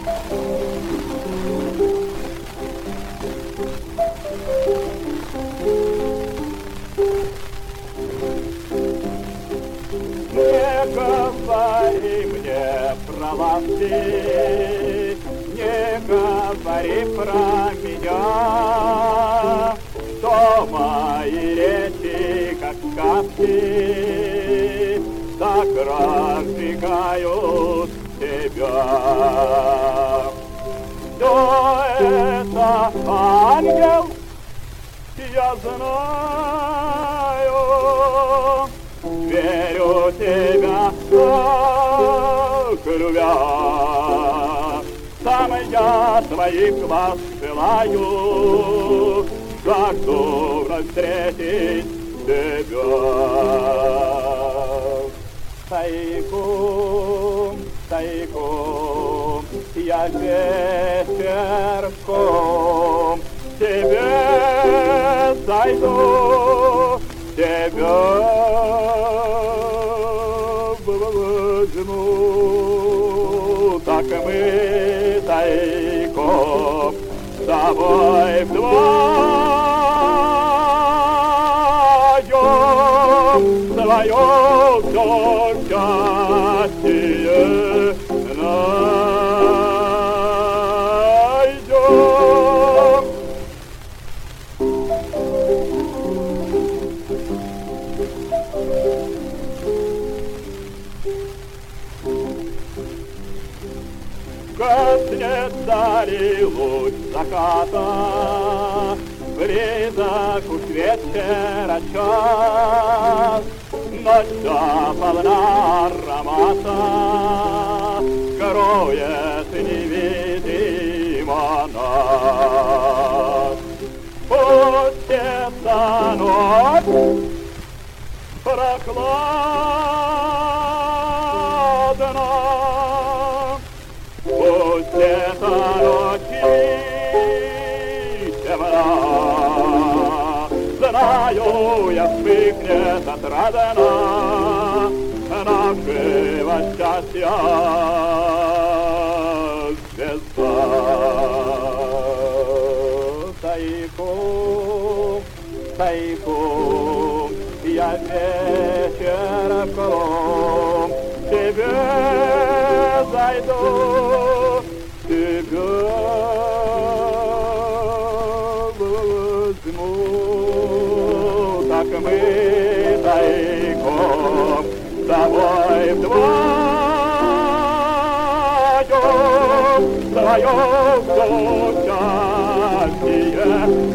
Не говори мне про ласки, не говори про меня, что мои речи, как сказки, так разжигают тебя. Все это ангел, я знаю, верю тебя, любя. Сам я твоих глаз желаю, жажду вновь встретить тебя. Тайком, тайком, я вечерком тебе зайду, тебя возьму. Так мы тайком с тобой вдвоем свое все счастье найдем. Гаснет вдали луч заката, близок уж вечера час, ночь полна аромата, скроет невидимо нас. Пусть эта ночь прохладна, пусть эта ночь темна, знаю я, вспыхнет отрадно нашего счастья звезда. Тайком, тайком, я вечерком тебе зайду, тебя возьму. Так мы тайком с тобой вдвоем свое счастье